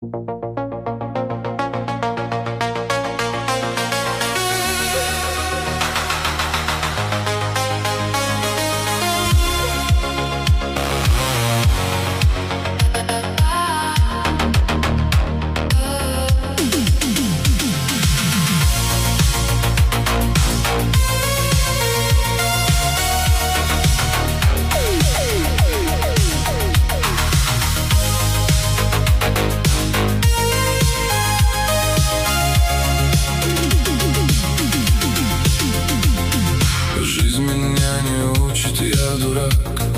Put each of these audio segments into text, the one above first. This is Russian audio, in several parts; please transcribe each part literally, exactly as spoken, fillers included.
Жизнь меня не учит, я дурак.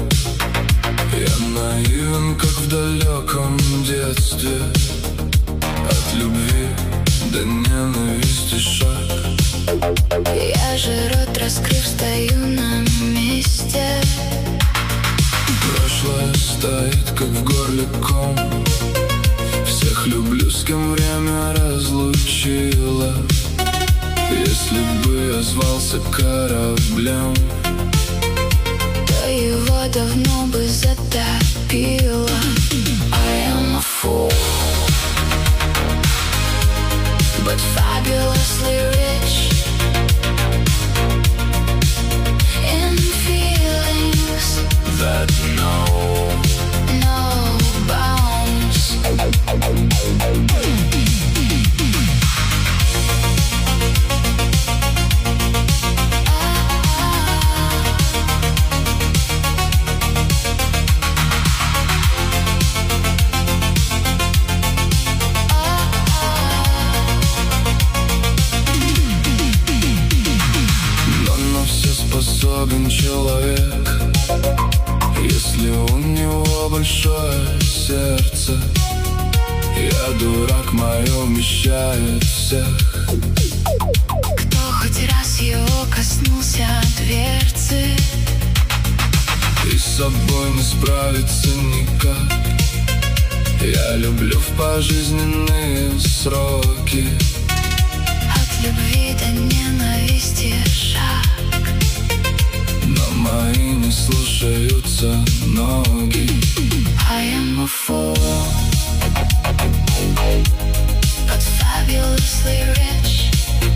Я наивен, как в далеком детстве. От любви до ненависти шаг. Я же рот раскрыв, стою на месте. Прошлое стоит, как в горле ком. Всех люблю, с кем время разлучило. Если бы я звался кораблем, то его давно бы затопило. I am a fool, but fabulously rich in feelings that know no bounds. Способен человек, если у него большое сердце. Я дурак, мое вмещает всех. Кто хоть раз его коснулся дверцы, И с собой не справиться никак. Я люблю в пожизненные сроки. от любви до ненависти шаг. Но мои не слушаются ноги. I am a fool, but fabulously rich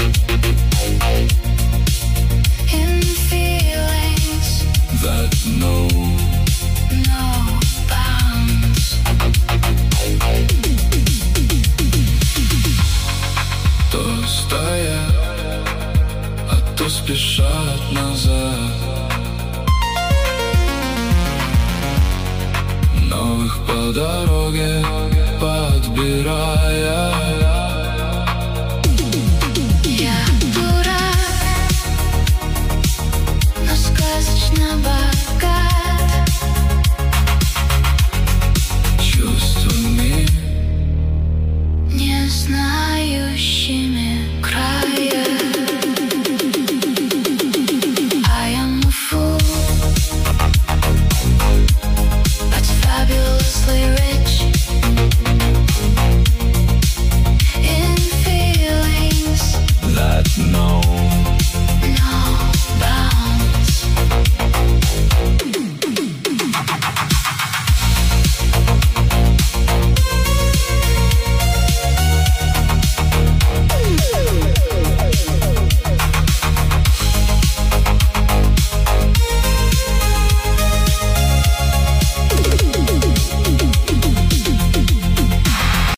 in feelings that know no bounds. То стоят, а то спешат назад. Новых по дороге подбирая.